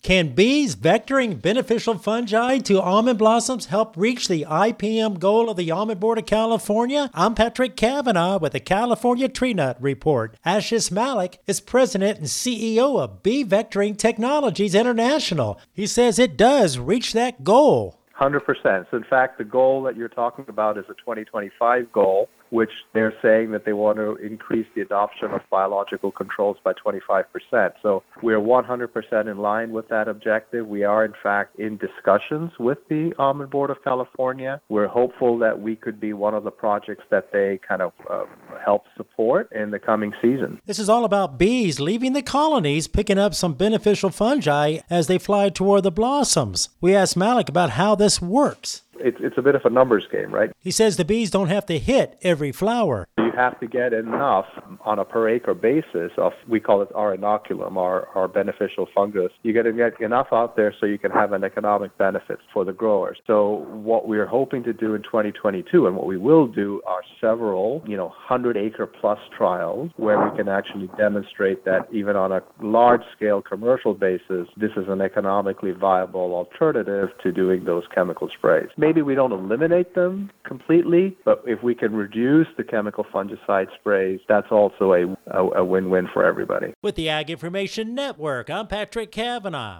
Can bees vectoring beneficial fungi to almond blossoms help reach the IPM goal of the Almond Board of California? I'm Patrick Cavanaugh with the California Tree Nut Report. Ashish Malik is president and CEO of Bee Vectoring Technologies International. He says it does reach that goal. 100%. So in fact, the goal that you're talking about is a 2025 goal, which they're saying that they want to increase the adoption of biological controls by 25%. So we're 100% in line with that objective. We are, in fact, in discussions with the Almond Board of California. We're hopeful that we could be one of the projects that they kind of help support in the coming season. This is all about bees leaving the colonies, picking up some beneficial fungi as they fly toward the blossoms. We asked Malik about how this works. It's a bit of a numbers game, right? He says the bees don't have to hit every flower. You have to get enough on a per acre basis of, we call it our inoculum, our beneficial fungus. You got to get enough out there so you can have an economic benefit for the growers. So what we're hoping to do in 2022 and what we will do are several, 100-acre plus trials where we can actually demonstrate that even on a large scale commercial basis, this is an economically viable alternative to doing those chemical sprays. Maybe we don't eliminate them completely, but if we can reduce the chemical fungicide sprays, that's also a win-win for everybody. With the Ag Information Network, I'm Patrick Cavanaugh.